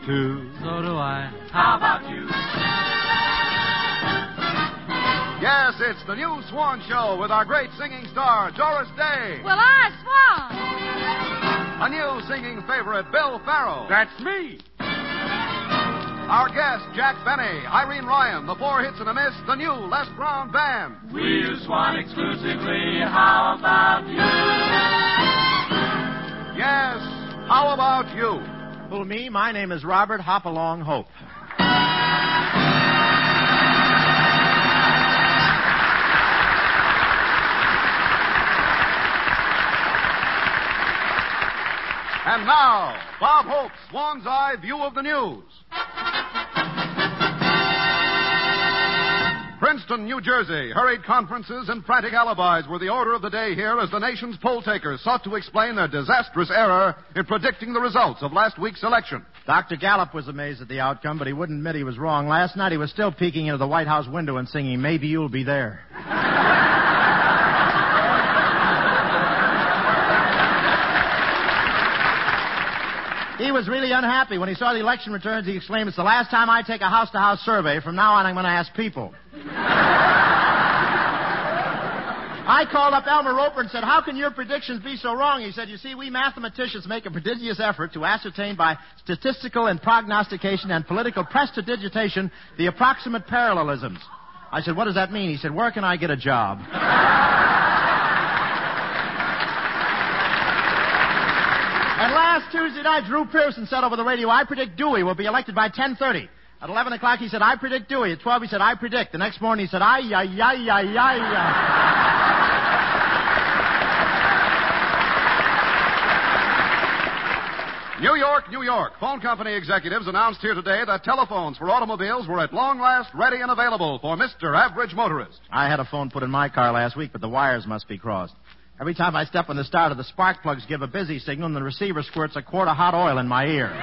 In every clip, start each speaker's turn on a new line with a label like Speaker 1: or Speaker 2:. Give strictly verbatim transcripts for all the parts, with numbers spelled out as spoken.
Speaker 1: too.
Speaker 2: So do I.
Speaker 3: How about you?
Speaker 4: Yes, it's the new Swan Show with our great singing star, Doris Day.
Speaker 5: Well, I swan.
Speaker 4: A new singing favorite, Bill Farrow.
Speaker 1: That's me.
Speaker 4: Our guest, Jack Benny, Irene Ryan, the Four Hits and a Miss, the new Les Brown Band.
Speaker 3: We use Swan exclusively. How about you?
Speaker 4: Yes, how about you?
Speaker 6: Who, me? My name is Robert Hopalong Hope.
Speaker 4: And now, Bob Hope's Swan's Eye View of the News. Princeton, New Jersey. Hurried conferences and frantic alibis were the order of the day here as the nation's poll takers sought to explain their disastrous error in predicting the results of last week's election.
Speaker 6: Doctor Gallup was amazed at the outcome, but he wouldn't admit he was wrong. Last night he was still peeking into the White House window and singing, "Maybe You'll Be There." He was really unhappy. When he saw the election returns, he exclaimed, "It's the last time I take a house-to-house survey. From now on, I'm going to ask people." I called up Elmer Roper and said, "How can your predictions be so wrong?" He said, "You see, we mathematicians make a prodigious effort to ascertain by statistical and prognostication and political prestidigitation the approximate parallelisms." I said, "What does that mean?" He said, "Where can I get a job?" And last Tuesday night, Drew Pearson said over the radio, "I predict Dewey will be elected by ten thirty. At eleven o'clock, he said, "I predict Dewey." At twelve, he said, "I predict." The next morning, he said, "Ay, ay, ay, ay, ay,
Speaker 4: ay." New York, New York. Phone company executives announced here today that telephones for automobiles were at long last ready and available for Mister Average Motorist.
Speaker 6: I had a phone put in my car last week, but the wires must be crossed. Every time I step on the starter, the spark plugs give a busy signal, and the receiver squirts a quart of hot oil in my ear.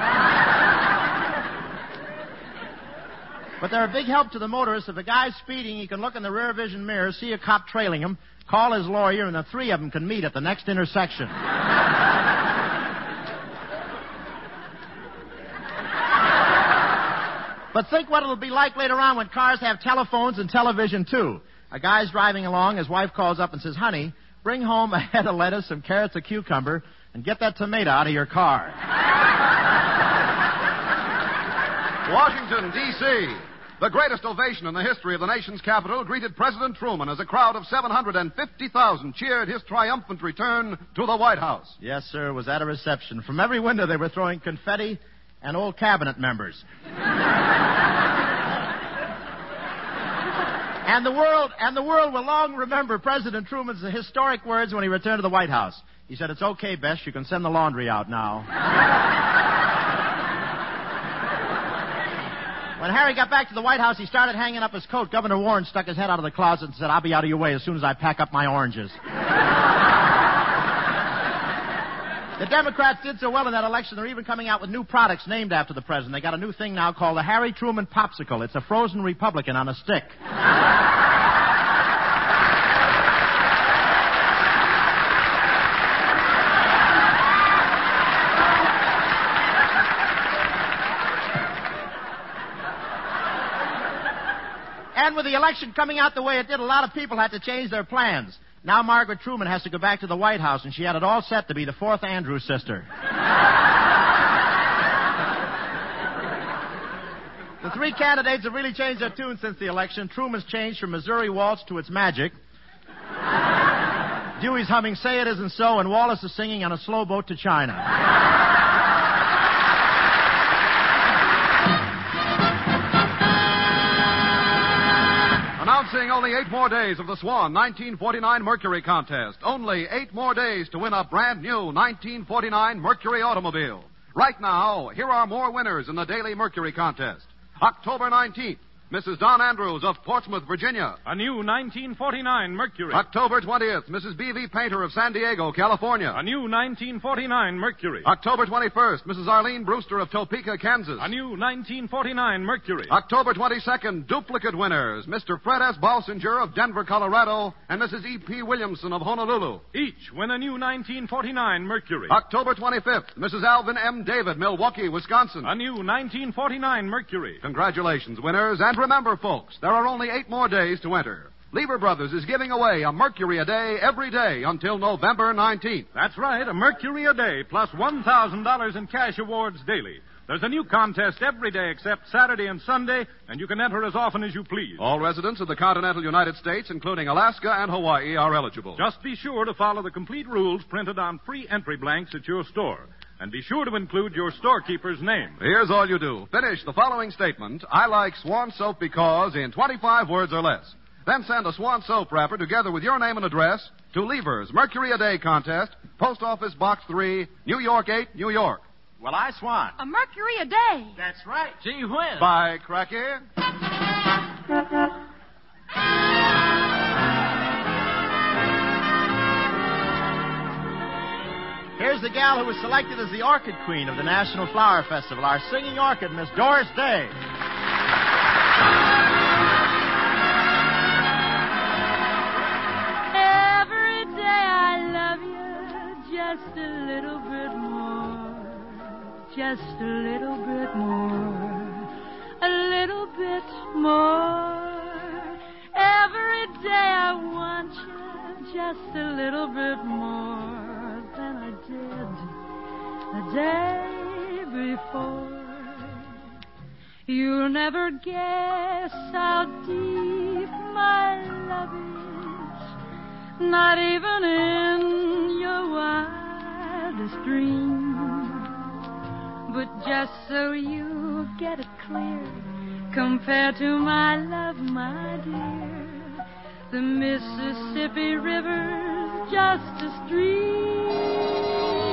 Speaker 6: But they're a big help to the motorist. If a guy's speeding, he can look in the rear vision mirror, see a cop trailing him, call his lawyer, and the three of them can meet at the next intersection. But think what it'll be like later on when cars have telephones and television, too. A guy's driving along, his wife calls up and says, "Honey, bring home a head of lettuce, some carrots, a cucumber, and get that tomato out of your car."
Speaker 4: Washington, D C The greatest ovation in the history of the nation's capital greeted President Truman as a crowd of seven hundred fifty thousand cheered his triumphant return to the White House.
Speaker 6: Yes, sir, it was at a reception. From every window they were throwing confetti and old cabinet members. And the world and the world will long remember President Truman's historic words when he returned to the White House. He said, "It's okay, Bess, you can send the laundry out now." When Harry got back to the White House, he started hanging up his coat. Governor Warren stuck his head out of the closet and said, "I'll be out of your way as soon as I pack up my oranges." The Democrats did so well in that election, they're even coming out with new products named after the president. They got a new thing now called the Harry Truman Popsicle. It's a frozen Republican on a stick. And with the election coming out the way it did, a lot of people had to change their plans. Now Margaret Truman has to go back to the White House, and she had it all set to be the fourth Andrews sister. The three candidates have really changed their tune since the election. Truman's changed from Missouri Waltz to It's Magic. Dewey's humming Say It Isn't So, and Wallace is singing On a Slow Boat to China.
Speaker 4: Announcing only eight more days of the Swan nineteen forty-nine Mercury contest. Only eight more days to win a brand new nineteen forty-nine Mercury automobile. Right now, here are more winners in the daily Mercury contest. October nineteenth, Missus Don Andrews of Portsmouth, Virginia.
Speaker 1: A new nineteen forty-nine Mercury.
Speaker 4: October twentieth, Missus B V Painter of San Diego, California.
Speaker 1: A new nineteen forty-nine Mercury.
Speaker 4: October twenty-first, Missus Arlene Brewster of Topeka, Kansas.
Speaker 1: A new nineteen forty-nine Mercury.
Speaker 4: October twenty-second, duplicate winners, Mister Fred S. Balsinger of Denver, Colorado, and Missus E P Williamson of Honolulu.
Speaker 1: Each win a new nineteen forty-nine Mercury.
Speaker 4: October twenty-fifth, Missus Alvin M. David, Milwaukee, Wisconsin.
Speaker 1: A new nineteen forty-nine Mercury.
Speaker 4: Congratulations, winners, and remember, folks, there are only eight more days to enter. Lever Brothers is giving away a Mercury a day every day until November nineteenth.
Speaker 1: That's right, a Mercury a day plus one thousand dollars in cash awards daily. There's a new contest every day except Saturday and Sunday, and you can enter as often as you please.
Speaker 4: All residents of the continental United States, including Alaska and Hawaii, are eligible.
Speaker 1: Just be sure to follow the complete rules printed on free entry blanks at your store. And be sure to include your storekeeper's name.
Speaker 4: Here's all you do. Finish the following statement. I like Swan Soap because in twenty-five words or less. Then send a Swan Soap wrapper together with your name and address to Lever's Mercury a Day contest, Post Office Box three, New York eight, New York.
Speaker 6: Well, I swan.
Speaker 2: A Mercury a day.
Speaker 6: That's right.
Speaker 5: Gee whiz.
Speaker 4: Bye, Cracky.
Speaker 6: Here's the gal who was selected as the Orchid Queen of the National Flower Festival, our singing orchid, Miss Doris Day.
Speaker 2: Every day I love you just a little bit more. Just a little bit more. A little bit more. Every day I want you just a little bit more than I did the day before. You'll never guess how deep my love is, not even in your wildest dreams. But just so you get it clear, compared to my love, my dear, the Mississippi River's just a stream.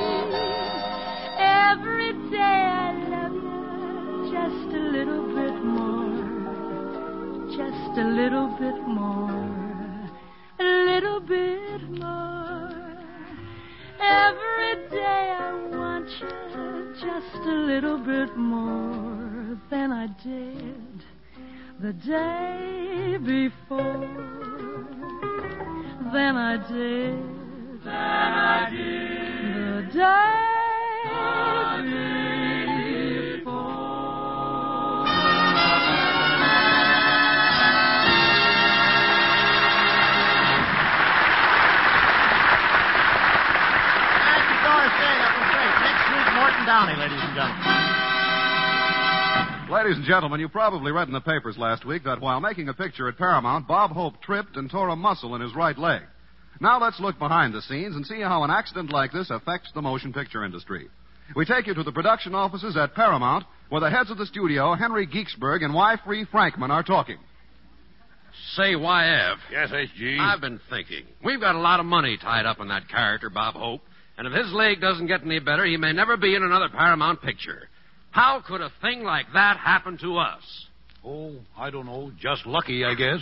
Speaker 2: Every day I love you just a little bit more, just a little bit more, a little bit more. Every day I want you just a little bit more than I did the day before. Than I did.
Speaker 3: Than I did.
Speaker 2: The day before.
Speaker 6: Thank you, Doris Day. That was great. Next week, Morton Downey, ladies and gentlemen.
Speaker 4: Ladies and gentlemen, you probably read in the papers last week that while making a picture at Paramount, Bob Hope tripped and tore a muscle in his right leg. Now let's look behind the scenes and see how an accident like this affects the motion picture industry. We take you to the production offices at Paramount, where the heads of the studio, Henry Geeksburg and Y. Free Frankman, are talking.
Speaker 7: Say, Y F.
Speaker 8: Yes, H G.
Speaker 7: I've been thinking. We've got a lot of money tied up in that character, Bob Hope, and if his leg doesn't get any better, he may never be in another Paramount picture. How could a thing like that happen to us?
Speaker 8: Oh, I don't know. Just lucky, I guess.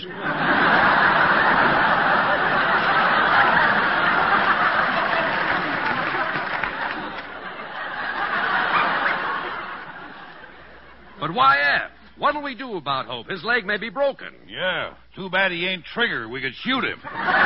Speaker 7: But Y F, what'll we do about Hope? His leg may be broken.
Speaker 8: Yeah. Too bad he ain't Trigger. We could shoot him.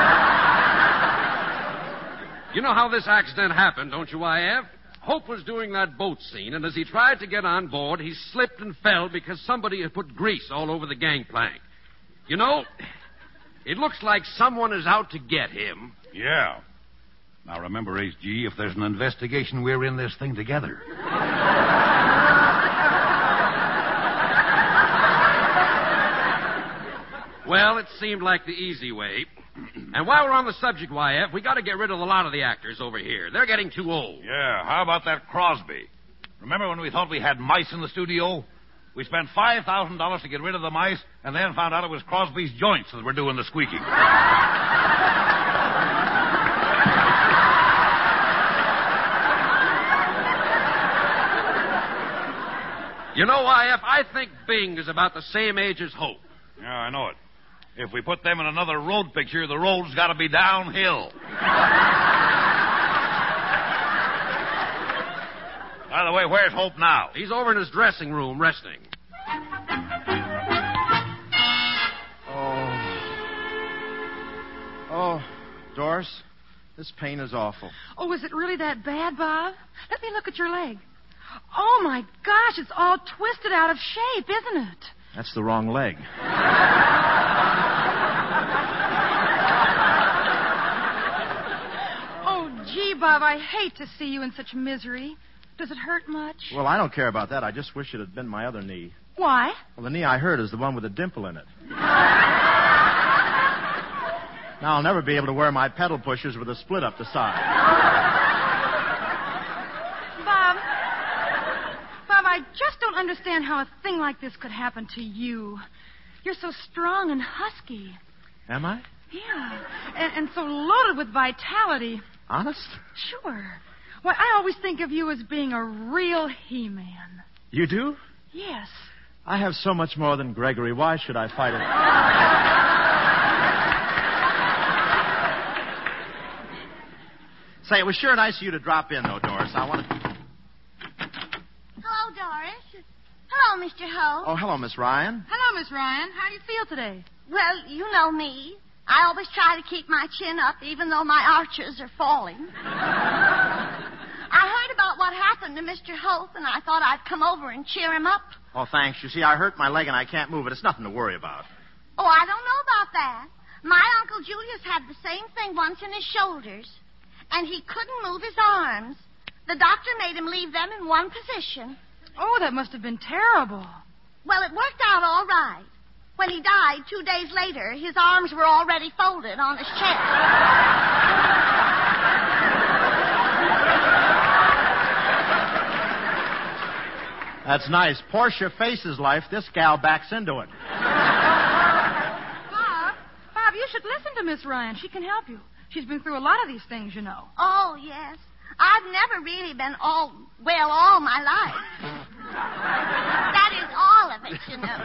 Speaker 7: You know how this accident happened, don't you, Y F? Hope was doing that boat scene, and as he tried to get on board, he slipped and fell because somebody had put grease all over the gangplank. You know, it looks like someone is out to get him.
Speaker 8: Yeah. Now remember, H G, if there's an investigation, we're in this thing together.
Speaker 7: Well, it seemed like the easy way. And while we're on the subject, Y F, we got to get rid of a lot of the actors over here. They're getting too old.
Speaker 8: Yeah, how about that Crosby? Remember when we thought we had mice in the studio? We spent five thousand dollars to get rid of the mice, and then found out it was Crosby's joints that were doing the squeaking.
Speaker 7: You know, I F, I think Bing is about the same age as Hope.
Speaker 8: Yeah, I know it. If we put them in another road picture, the road's got to be downhill. By the way, where's Hope now?
Speaker 7: He's over in his dressing room resting.
Speaker 6: Oh. Oh, Doris, this pain is awful.
Speaker 2: Oh, is it really that bad, Bob? Let me look at your leg. Oh, my gosh, it's all twisted out of shape, isn't it?
Speaker 6: That's the wrong leg.
Speaker 2: Oh, gee, Bob, I hate to see you in such misery. Does it hurt much?
Speaker 6: Well, I don't care about that. I just wish it had been my other knee.
Speaker 2: Why?
Speaker 6: Well, the knee I hurt is the one with a dimple in it. Now I'll never be able to wear my pedal pushers with a split up the side.
Speaker 2: Bob, Bob, I just don't understand how a thing like this could happen to you. You're so strong and husky.
Speaker 6: Am I?
Speaker 2: Yeah, and, and so loaded with vitality.
Speaker 6: Honest?
Speaker 2: Sure. Why, I always think of you as being a real He-Man.
Speaker 6: You do?
Speaker 2: Yes.
Speaker 6: I have so much more than Gregory. Why should I fight it? Say, it was sure nice of you to drop in, though, Doris. I wanted...
Speaker 5: Hello, Doris. Hello, Mister Hope.
Speaker 6: Oh, hello, Miss Ryan.
Speaker 2: Hello, Miss Ryan. How do you feel today?
Speaker 5: Well, you know me. I always try to keep my chin up, even though my arches are falling. I heard about what happened to Mister Hope, and I thought I'd come over and cheer him up.
Speaker 6: Oh, thanks. You see, I hurt my leg and I can't move it. It's nothing to worry about.
Speaker 5: Oh, I don't know about that. My Uncle Julius had the same thing once in his shoulders, and he couldn't move his arms. The doctor made him leave them in one position.
Speaker 2: Oh, that must have been terrible.
Speaker 5: Well, it worked out all right. When he died, two days later, his arms were already folded on his chest.
Speaker 6: That's nice. Portia faces life. This gal backs into it.
Speaker 2: Bob, Bob, you should listen to Miss Ryan. She can help you. She's been through a lot of these things, you know.
Speaker 5: Oh, yes. I've never really been all, well, all my life. That is all of it, you know.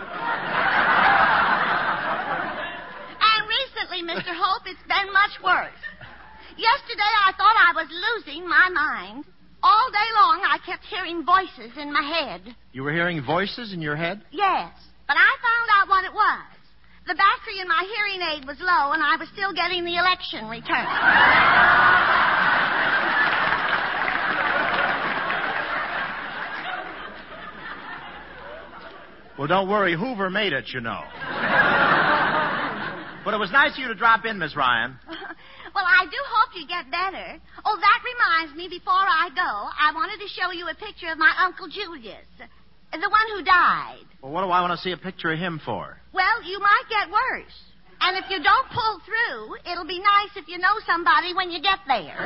Speaker 5: And recently, Mister Hope, it's been much worse. Yesterday, I thought I was losing my mind. All day long, I kept hearing voices in my head.
Speaker 6: You were hearing voices in your head?
Speaker 5: Yes, but I found out what it was. The battery in my hearing aid was low, and I was still getting the election return.
Speaker 6: Well, don't worry. Hoover made it, you know. But it was nice of you to drop in, Miss Ryan.
Speaker 5: Well, I do hope you get better. Oh, that reminds me, before I go, I wanted to show you a picture of my Uncle Julius, the one who died.
Speaker 6: Well, what do I want to see a picture of him for?
Speaker 5: Well, you might get worse. And if you don't pull through, it'll be nice if you know somebody when you get there.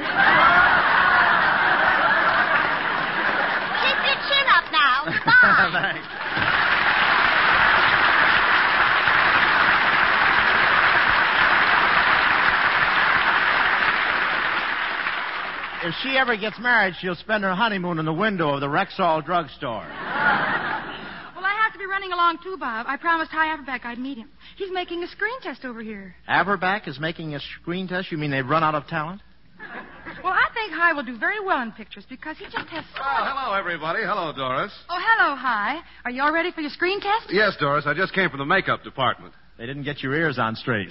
Speaker 5: Keep your chin up now. Goodbye.
Speaker 6: Thanks. If she ever gets married, she'll spend her honeymoon in the window of the Rexall drugstore.
Speaker 2: Well, I have to be running along, too, Bob. I promised Hy Averback I'd meet him. He's making a screen test over here.
Speaker 6: Averback is making a screen test? You mean they've run out of talent?
Speaker 2: Well, I think Hy will do very well in pictures because he just has so
Speaker 4: Oh,
Speaker 2: much...
Speaker 4: hello, everybody. Hello, Doris.
Speaker 2: Oh, hello, Hy. Are you all ready for your screen test?
Speaker 4: Yes, Doris. I just came from the makeup department.
Speaker 6: They didn't get your ears on straight.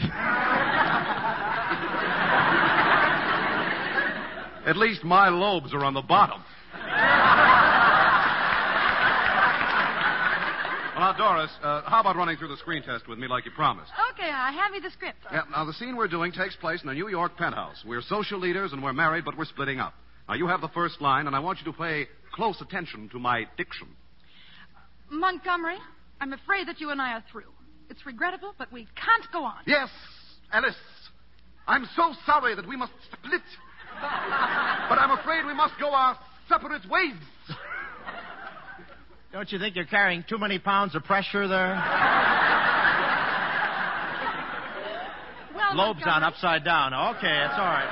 Speaker 4: At least my lobes are on the bottom. Well, now, Doris, uh, how about running through the screen test with me like you promised?
Speaker 2: Okay, Hy. Have me the script.
Speaker 4: Yeah, now, the scene we're doing takes place in a New York penthouse. We're social leaders and we're married, but we're splitting up. Now, you have the first line, and I want you to pay close attention to my diction.
Speaker 2: Montgomery, I'm afraid that you and I are through. It's regrettable, but we can't go on.
Speaker 4: Yes, Alice. I'm so sorry that we must split. But I'm afraid we must go our separate ways.
Speaker 6: Don't you think you're carrying too many pounds of pressure there?
Speaker 2: Well,
Speaker 6: Lobes on
Speaker 2: Montgomery-
Speaker 6: upside down. Okay, it's all right.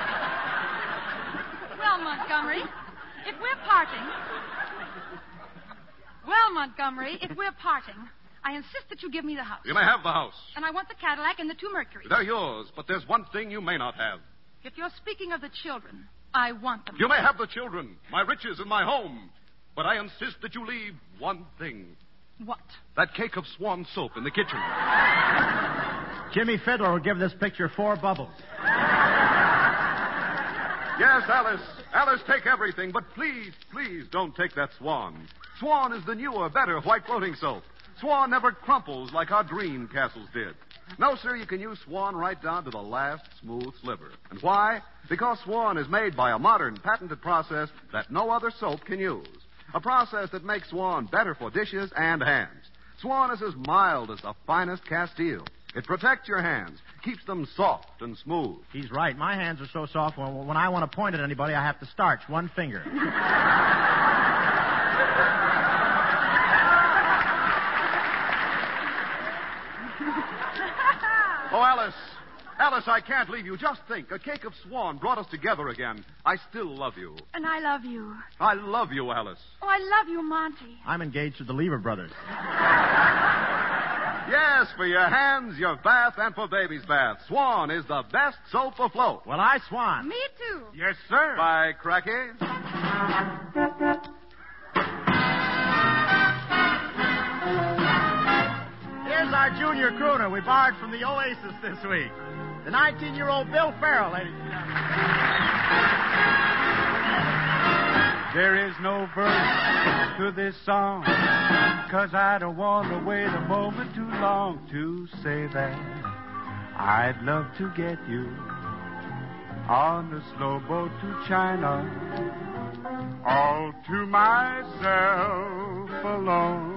Speaker 2: Well, Montgomery, if we're parting...
Speaker 9: Well, Montgomery, if we're parting, I insist that you give me the house.
Speaker 4: You may have the house.
Speaker 9: And I want the Cadillac and the two Mercuries.
Speaker 4: They're yours, but there's one thing you may not have.
Speaker 9: If you're speaking of the children, I want them.
Speaker 4: You may have the children, my riches, and my home. But I insist that you leave one thing.
Speaker 9: What?
Speaker 4: That cake of Swan soap in the kitchen.
Speaker 6: Jimmy Fiddler will give this picture four bubbles.
Speaker 4: Yes, Alice. Alice, take everything, but please, please don't take that Swan. Swan is the newer, better white floating soap. Swan never crumples like our dream castles did. No, sir, you can use Swan right down to the last smooth sliver. And why? Because Swan is made by a modern, patented process that no other soap can use. A process that makes Swan better for dishes and hands. Swan is as mild as the finest Castile. It protects your hands, keeps them soft and smooth.
Speaker 6: He's right. My hands are so soft, when, when I want to point at anybody, I have to starch one finger.
Speaker 4: Oh, Alice. Alice, I can't leave you. Just think. A cake of Swan brought us together again. I still love you.
Speaker 9: And I love you.
Speaker 4: I love you, Alice.
Speaker 9: Oh, I love you, Monty.
Speaker 6: I'm engaged to the Lever brothers.
Speaker 4: Yes, for your hands, your bath, and for baby's bath. Swan is the best soap afloat.
Speaker 6: Well, I swan.
Speaker 9: Me too.
Speaker 4: Yes, sir. By cracky.
Speaker 6: Here's our junior crooner we borrowed from the Oasis this week. The nineteen-year-old Bill Farrell, ladies and gentlemen.
Speaker 10: There is no verse to this song, 'cause I don't want to wait a moment too long to say that I'd love to get you on a slow boat to China, all to myself alone.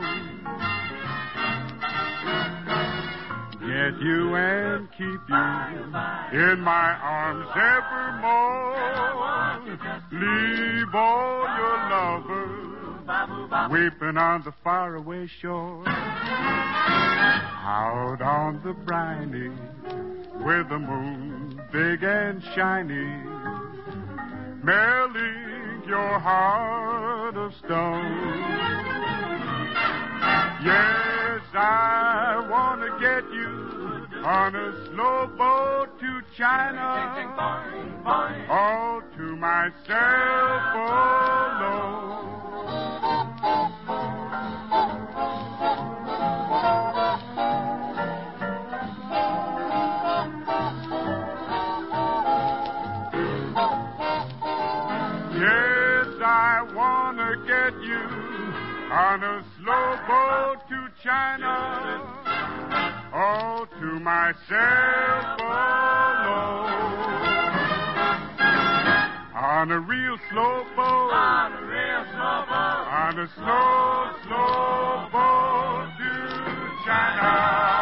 Speaker 10: Get you and keep you in my arms evermore. Leave all your lovers weeping on the faraway shore. Out on the briny, with the moon big and shiny, melting your heart of stone. Yes, I want to get you on a slow boat to China, all to myself alone. Yes, I want to get you on a slow boat to China, all to myself alone. On a real slow boat,
Speaker 3: On a real slow boat,
Speaker 10: on a slow, slow boat to China.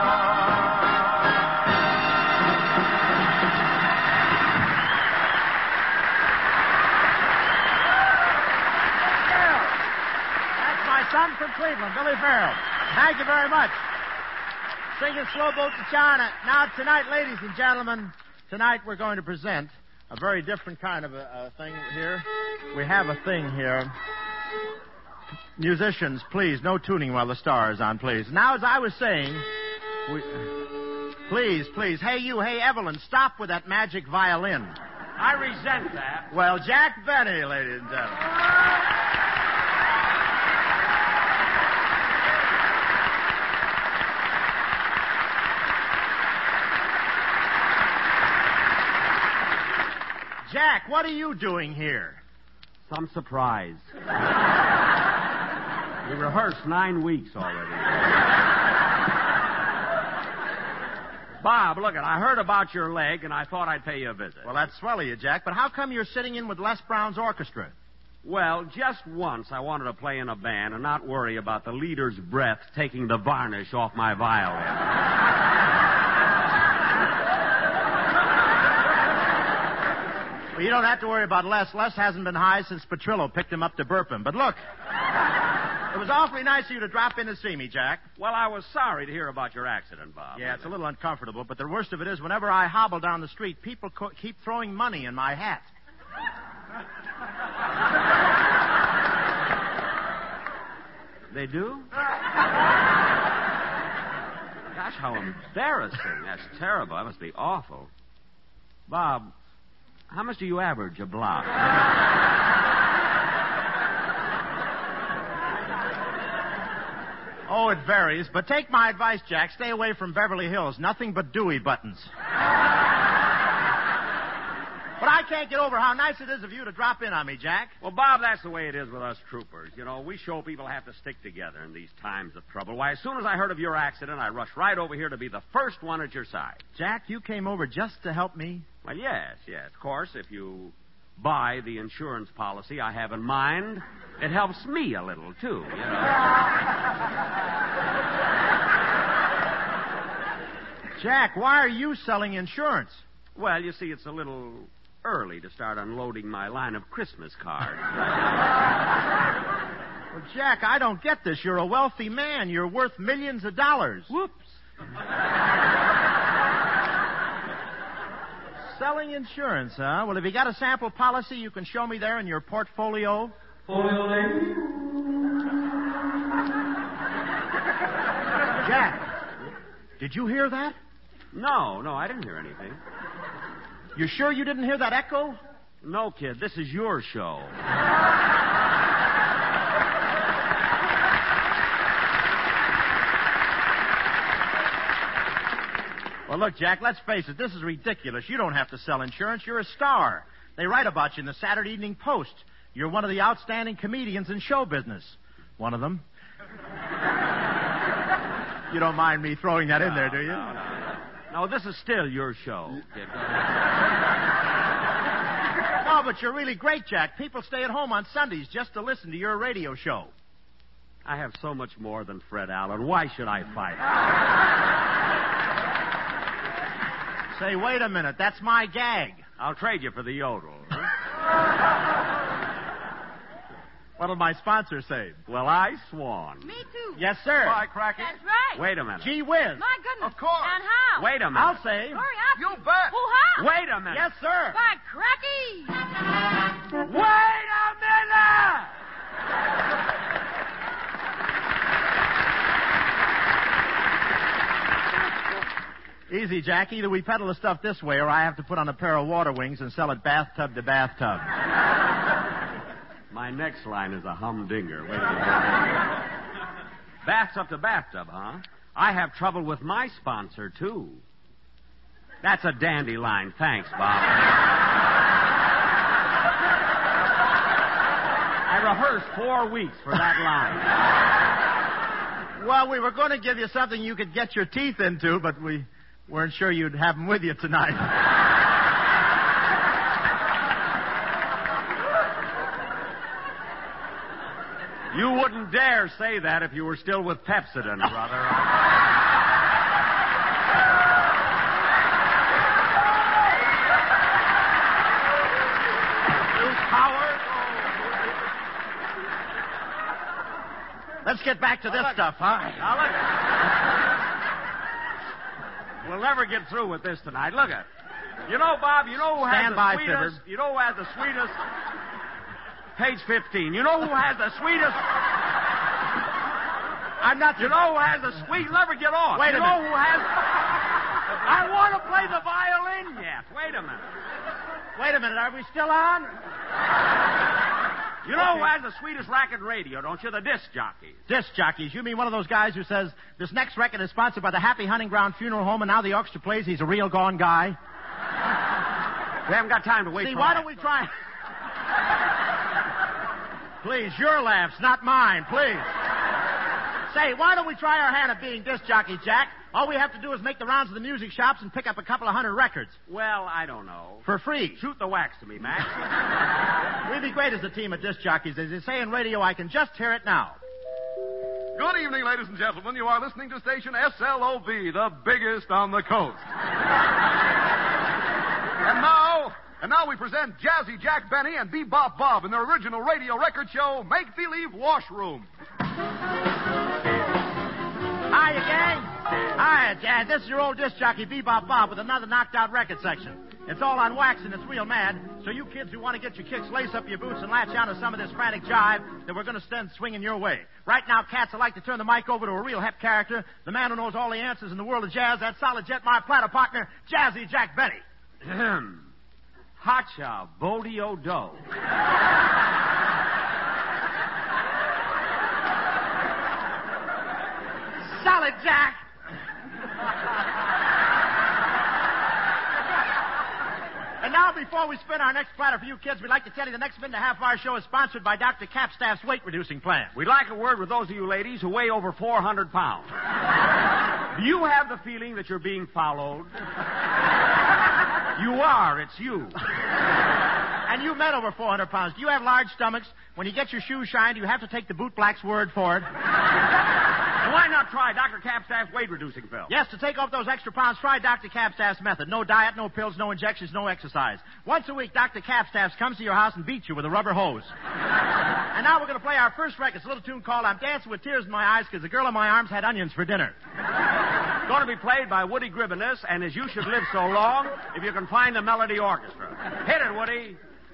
Speaker 6: Son from Cleveland, Billy Farrell. Thank you very much. Singing Slow Boat to China. Now, tonight, ladies and gentlemen, tonight we're going to present a very different kind of a, a thing here. We have a thing here. Musicians, please, no tuning while the star is on, please. Now, as I was saying, we... please, please. Hey, you, hey, Evelyn, stop with that magic violin.
Speaker 7: I resent that.
Speaker 6: Well, Jack Benny, ladies and gentlemen. Jack, what are you doing here?
Speaker 11: Some surprise. We rehearsed nine weeks already. Bob, look, I heard about your leg, and I thought I'd pay you a visit.
Speaker 6: Well, that's swell of you, Jack, but how come you're sitting in with Les Brown's orchestra?
Speaker 11: Well, just once I wanted to play in a band and not worry about the leader's breath taking the varnish off my violin.
Speaker 6: Well, you don't have to worry about Les. Les hasn't been high since Petrillo picked him up to burp him. But look, it was awfully nice of you to drop in to see me, Jack.
Speaker 11: Well, I was sorry to hear about your accident, Bob.
Speaker 6: Yeah, it's a little uncomfortable, but the worst of it is whenever I hobble down the street, people co- keep throwing money in my hat.
Speaker 11: They do? Gosh, how embarrassing. That's terrible. That must be awful. Bob, how much do you average a block?
Speaker 6: Oh, it varies. But take my advice, Jack. Stay away from Beverly Hills. Nothing but Dewey buttons. But I can't get over how nice it is of you to drop in on me, Jack.
Speaker 11: Well, Bob, that's the way it is with us troopers. You know, we show people have to stick together in these times of trouble. Why, as soon as I heard of your accident, I rushed right over here to be the first one at your side.
Speaker 6: Jack, you came over just to help me?
Speaker 11: Well, yes, yes. Of course, if you buy the insurance policy I have in mind, it helps me a little, too, you know.
Speaker 6: Jack, why are you selling insurance?
Speaker 11: Well, you see, it's a little early to start unloading my line of Christmas cards.
Speaker 6: Well, Jack, I don't get this. You're a wealthy man. You're worth millions of dollars.
Speaker 11: Whoops.
Speaker 6: Selling insurance, huh? Well, have you got a sample policy you can show me there in your portfolio? Jack, did you hear that?
Speaker 11: No, no, I didn't hear anything.
Speaker 6: You sure you didn't hear that echo?
Speaker 11: No, kid, this is your show.
Speaker 6: Well, look, Jack, let's face it. This is ridiculous. You don't have to sell insurance. You're a star. They write about you in the Saturday Evening Post. You're one of the outstanding comedians in show business. One of them. You don't mind me throwing that
Speaker 11: no,
Speaker 6: in there, do you?
Speaker 11: No, no, no. No, this is still your show, kid.
Speaker 6: No, but you're really great, Jack. People stay at home on Sundays just to listen to your radio show.
Speaker 11: I have so much more than Fred Allen. Why should I fight?
Speaker 6: Say, wait a minute. That's my gag.
Speaker 11: I'll trade you for the yodel. Huh?
Speaker 6: What'll my sponsor say?
Speaker 11: Well, I swan.
Speaker 9: Me too.
Speaker 6: Yes, sir.
Speaker 4: Bye, Cracky.
Speaker 9: That's right.
Speaker 11: Wait a minute.
Speaker 6: Gee whiz.
Speaker 9: My goodness.
Speaker 4: Of course.
Speaker 9: And how?
Speaker 11: Wait a minute.
Speaker 6: I'll say.
Speaker 9: Hurry up.
Speaker 4: You bet.
Speaker 9: Hoo-ha.
Speaker 11: Wait a minute.
Speaker 6: Yes, sir.
Speaker 9: By cracky.
Speaker 11: Wait a minute!
Speaker 6: Easy, Jack. Either we peddle the stuff this way or I have to put on a pair of water wings and sell it bathtub to bathtub.
Speaker 11: My next line is a humdinger. Wait a minute. Bathtub to bathtub, huh? I have trouble with my sponsor, too. That's a dandy line. Thanks, Bob. I rehearsed four weeks for that line.
Speaker 6: Well, we were going to give you something you could get your teeth into, but we weren't sure you'd have them with you tonight.
Speaker 11: You wouldn't dare say that if you were still with Pepsodent, brother. You coward.
Speaker 6: Let's get back to this
Speaker 11: look.
Speaker 6: stuff, huh?
Speaker 11: Now, look. We'll never get through with this tonight. Look at it. You know, Bob, you know who has
Speaker 6: Stand
Speaker 11: the
Speaker 6: by,
Speaker 11: sweetest...
Speaker 6: Fibber.
Speaker 11: You know who has the sweetest... Page fifteen. You know who has the sweetest...
Speaker 6: I'm not...
Speaker 11: You know who has the sweet... Never get off.
Speaker 6: Wait a
Speaker 11: you know
Speaker 6: minute.
Speaker 11: who has... I want to play the violin yet. Wait a minute.
Speaker 6: Wait a minute. Are we still on?
Speaker 11: You know
Speaker 6: Okay.
Speaker 11: who has the sweetest racket radio, don't you? The disc jockeys.
Speaker 6: Disc jockeys. You mean one of those guys who says, this next record is sponsored by the Happy Hunting Ground Funeral Home, and now the orchestra plays he's a real gone guy?
Speaker 11: We haven't got time to wait
Speaker 6: See,
Speaker 11: for
Speaker 6: why
Speaker 11: that.
Speaker 6: don't we try... Please, your laughs, not mine, please. Say, why don't we try our hand at being disc jockeys, Jack? All we have to do is make the rounds of the music shops and pick up a couple of hundred records.
Speaker 11: Well, I don't know.
Speaker 6: For free.
Speaker 11: Shoot the wax to me, Max.
Speaker 6: We'd be great as a team of disc jockeys. As they say in radio, I can just hear it now.
Speaker 4: Good evening, ladies and gentlemen. You are listening to station S L O V, the biggest on the coast. And now, and now we present Jazzy Jack Benny and Bebop Bob in their original radio record show, Make Believe Washroom.
Speaker 6: Hiya, gang. Hiya, Jazz. This is your old disc jockey, Bebop Bob, with another knocked out record section. It's all on wax and it's real mad. So you kids who want to get your kicks, lace up your boots and latch onto some of this frantic jive that we're going to send swinging your way. Right now, cats, I'd like to turn the mic over to a real hep character, the man who knows all the answers in the world of jazz, that solid jet, my platter partner, Jazzy Jack Benny.
Speaker 11: Ahem. Hacha Bodie-O-Do.
Speaker 6: Solid Jack. And now, before we spin our next platter for you kids, we'd like to tell you the next minute and a half of our show is sponsored by Doctor Capstaff's weight-reducing plan.
Speaker 11: We'd like a word with those of you ladies who weigh over four hundred pounds. Do you have the feeling that you're being followed? You are. It's you.
Speaker 6: And you met over four hundred pounds. Do you have large stomachs? When you get your shoes shined, you have to take the bootblack's word for it.
Speaker 11: And why not try Doctor Capstaff's weight-reducing pill?
Speaker 6: Yes, to take off those extra pounds, try Doctor Capstaff's method. No diet, no pills, no injections, no exercise. Once a week, Doctor Capstaff comes to your house and beats you with a rubber hose. And now we're going to play our first record. It's a little tune called I'm Dancing with Tears in My Eyes because the girl in my arms had onions for dinner.
Speaker 11: Going to be played by Woody Gribbinus, and As You Should Live So Long, if you can find the Melody Orchestra. Hit it, Woody.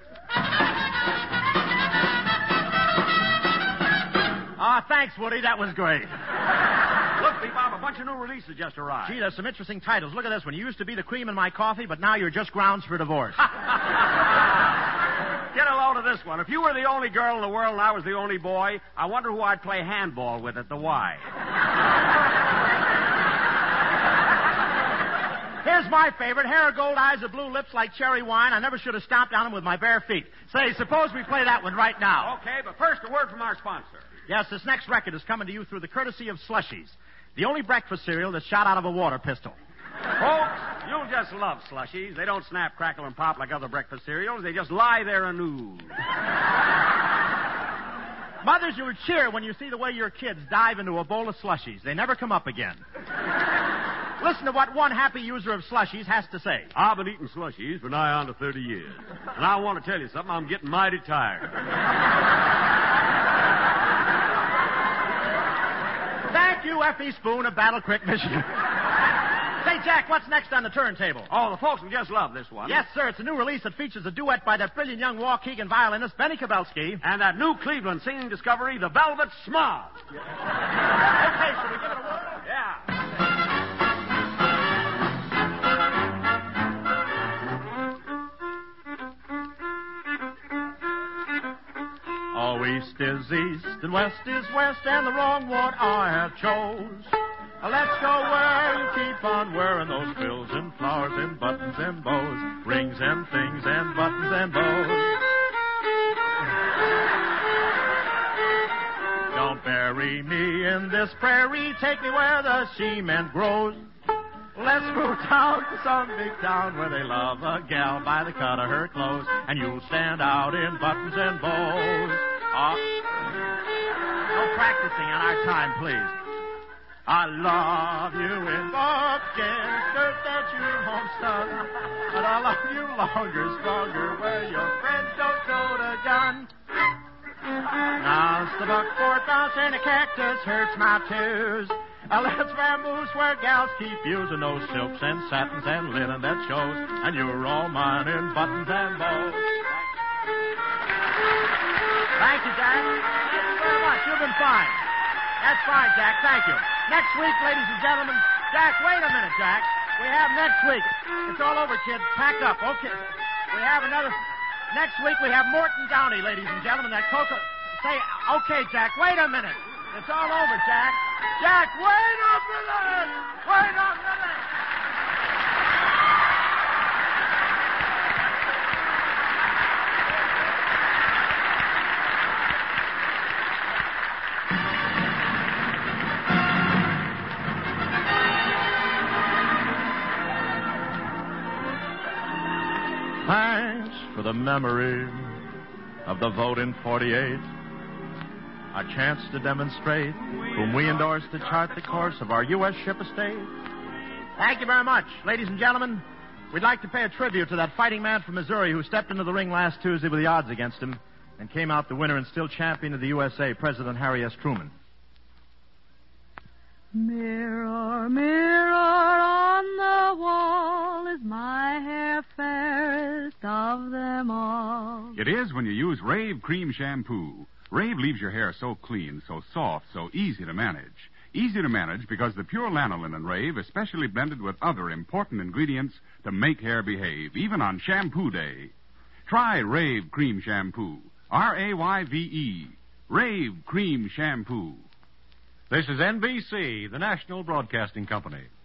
Speaker 6: Ah, uh, thanks, Woody. That was great.
Speaker 11: Look, Bebop, a bunch of new releases just arrived.
Speaker 6: Gee, there's some interesting titles. Look at this one. You used to be the cream in my coffee, but now you're just grounds for divorce.
Speaker 11: Get a load of this one. If you were the only girl in the world and I was the only boy, I wonder who I'd play handball with at the Y.
Speaker 6: Here's my favorite. Hair of gold, eyes of blue, lips like cherry wine. I never should have stomped on them with my bare feet. Say, suppose we play that one right now.
Speaker 11: Okay, but first a word from our sponsor.
Speaker 6: Yes, this next record is coming to you through the courtesy of Slushies, the only breakfast cereal that's shot out of a water pistol.
Speaker 11: Folks, you'll just love Slushies. They don't snap, crackle, and pop like other breakfast cereals. They just lie there and ooze.
Speaker 6: Mothers, you would cheer when you see the way your kids dive into a bowl of Slushies. They never come up again. Listen to what one happy user of Slushies has to say.
Speaker 11: I've been eating Slushies for nigh on to thirty years. And I want to tell you something. I'm getting mighty tired.
Speaker 6: Thank you, F E. Spoon of Battle Creek, Michigan. Say, Jack, what's next on the turntable?
Speaker 11: Oh, the folks will just love this one.
Speaker 6: Yes, sir. It's a new release that features a duet by that brilliant young Waukegan violinist, Benny Kabelski.
Speaker 11: And that new Cleveland singing discovery, the Velvet Smog.
Speaker 6: Okay, so we give it a whirl?
Speaker 11: Yeah.
Speaker 6: Oh, east is east and west is west, and the wrong one I have chose. Let's go where you keep on wearing those frills and flowers and buttons and bows, rings and things and buttons and bows. Don't bury me in this prairie, take me where the cement grows. Let's go down to some big town where they love a gal by the cut of her clothes, and you'll stand out in buttons and bows. Oh, no practicing on our time, please. I love you in buckskin skirt that you homestead, but I love you longer, stronger, where your friends don't go to gun. Now's the buckboard bounce and a cactus hurts my tears. Uh, let's vamoose where gals keep using those silks and satins and linen that shows, and you're all mine in buttons and bows. Thank you, Jack. Thank you very much. You've been fine. That's fine, Jack. Thank you. Next week, ladies and gentlemen. Jack, wait a minute, Jack. We have next week. It's all over, kids. Pack up. Okay. We have another. Next week, we have Morton Downey, ladies and gentlemen. That Coco. Say, okay, Jack, wait a minute. It's all over, Jack. Jack, wait a minute! Wait a minute! Thanks for the memory of the vote in forty-eight. A chance to demonstrate whom we endorse to chart the course of our U S ship estate. Thank you very much. Ladies and gentlemen, we'd like to pay a tribute to that fighting man from Missouri who stepped into the ring last Tuesday with the odds against him and came out the winner and still champion of the U S A, President Harry S. Truman.
Speaker 2: Mirror, mirror on the wall, is my hair fair
Speaker 12: It is when you use Rave Cream Shampoo. Rave leaves your hair so clean, so soft, so easy to manage. Easy to manage because the pure lanolin in Rave is specially blended with other important ingredients to make hair behave, even on shampoo day. Try Rave Cream Shampoo. R A Y V E. Rave Cream Shampoo.
Speaker 1: This is N B C, the national broadcasting company.